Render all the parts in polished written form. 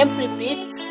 Empty beats.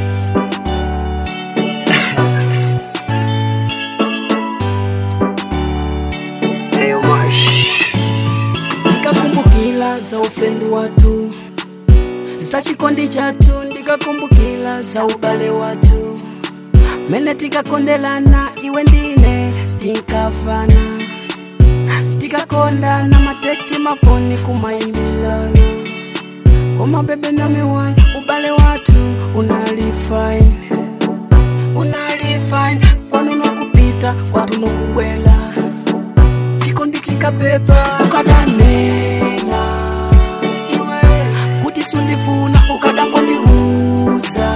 Ayo Marsh. Ndikakumbukila za ufendu watu, za chikondi chatu, ndikakumbukila za ubale watu, mene tikakondelana iwe ndine tinkafana, tikakondana mateksti mafoni kumaimilana, koma bebe na miwai ubale watu unalifine, unalifine kwanu nokupita kwatu nokubwela, chikondi chikabeba ukadanena iwe kuti sundifuna ukadangondiuza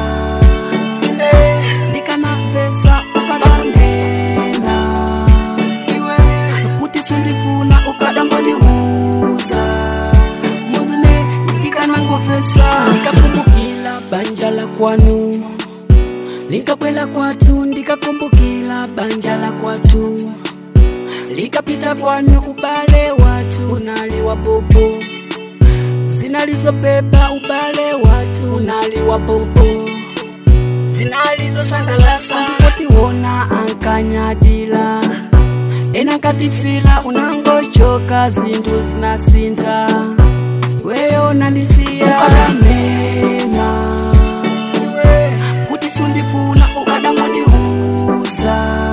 ndikanapesa ukadanena iwe kuti sundifuna ukadangondiuza mundu ne ndikanangopesa ndikakumbukila banja la kwanu linkakwela kwatu ndikakumbukila banja la kwatu likapita kwanu ubale watu unaliwa bobo zinalizobeba ubale watu unaliwa bobo zinalizosangalasa ndipotiwona ankanyadila enankatifila unangochoka zindu zinasinta weyo nandisiya ukadanena kuti sundifuna ukadangondiuza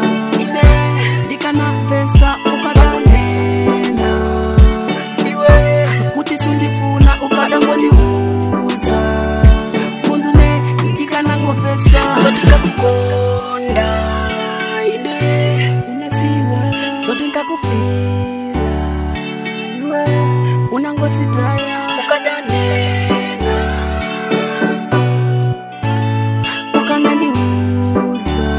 ndikanapesa ukadanena iwe kuti sundifuna ukadangondiuza mundu ne ndikanangopesa zotingakukonda ine unasiwala zotingakufila iwe unangositaya ukadanena ukanandiuza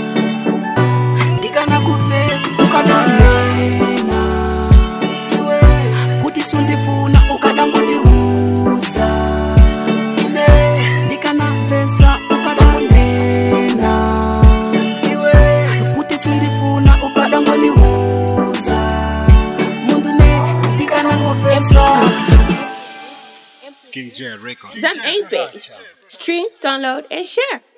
ukadanena iwe kuti sundifuna ukadangondiuza ine ndikanapesa ukadanena iwe kuti sundifuna ukadangondiuza mundu ne ndikanangopesa. King J Records. Zam 8 base. Stream, download, and share.